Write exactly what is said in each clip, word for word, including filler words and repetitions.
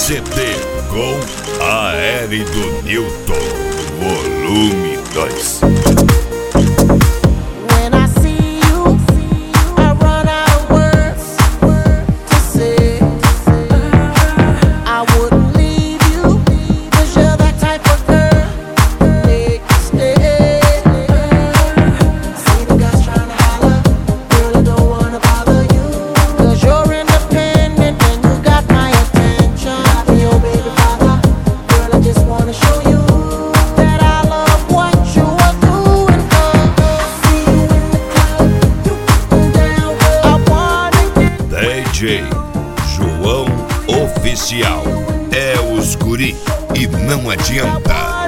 C D com Aérido Newton, volume dois. D J João Oficial é os guri e não adianta.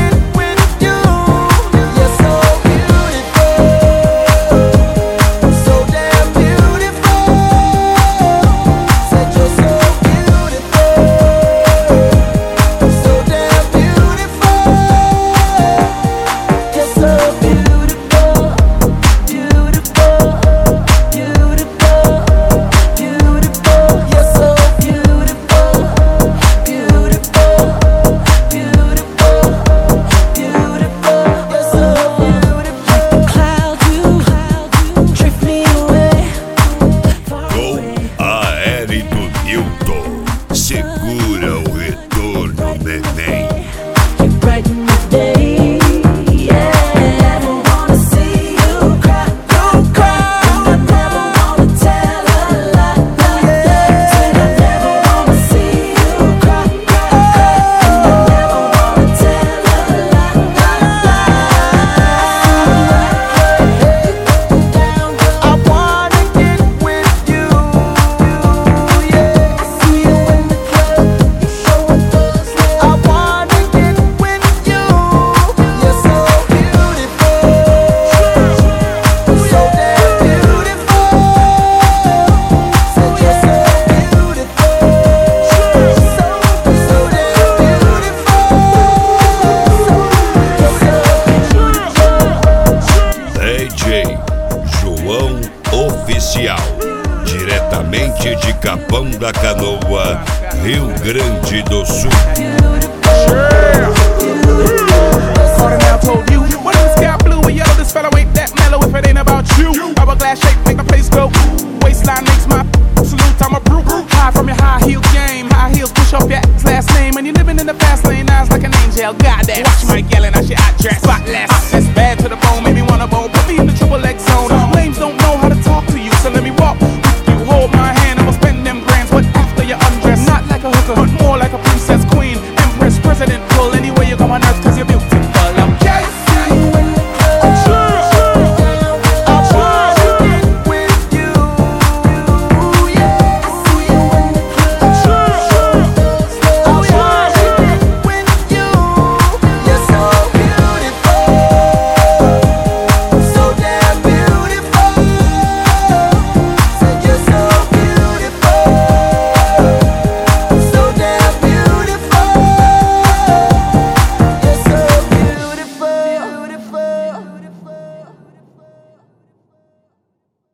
Segura o retorno, neném. D J João Oficial, diretamente de Capão da Canoa, Rio Grande do Sul. Watch my gal and I shit I dress spotless. That's bad to the bone, made me wanna bone. Put me in the triple X zone. Some lames don't know how to talk to you, so let me walk with you. Hold my hand, I'ma spend them grands. But after you undress, not like a hooker, but more like a princess, queen, empress, president. Pull anywhere you go on earth.